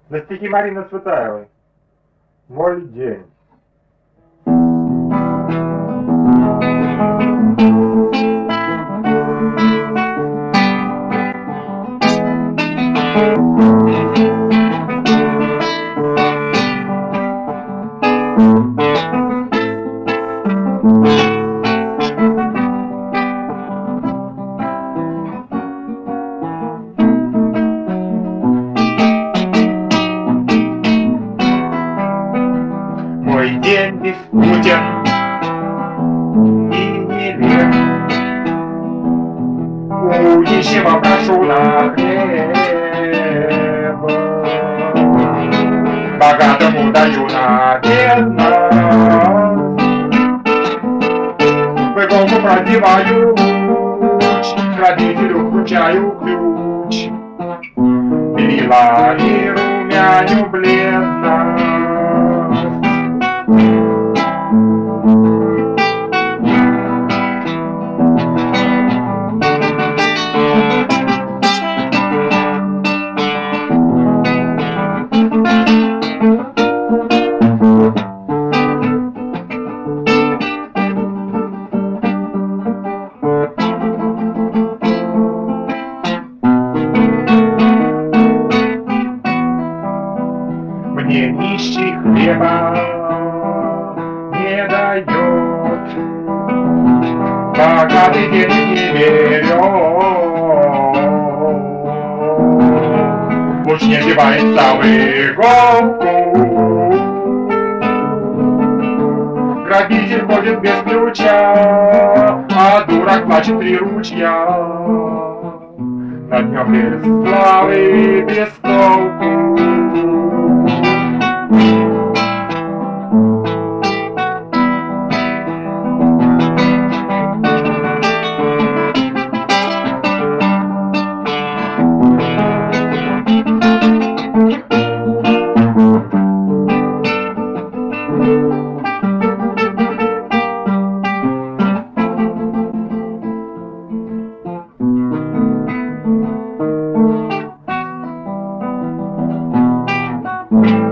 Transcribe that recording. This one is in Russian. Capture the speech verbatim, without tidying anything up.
На стихи Марины Цветаевой. Мой день. Мой день бескутен и нелеп. У нищего прошу на хлеб, богатому даю на бедность. В иголку продеваю луч, родителю вручаю ключ, белила и румяню бледность. Мне нищий хлеба не дает, богатый денег не берет. Луч не одевается в иголку, грабитель ходит без ключа, а дурак плачет три ручья. На днем без славы, без толку. Thank you.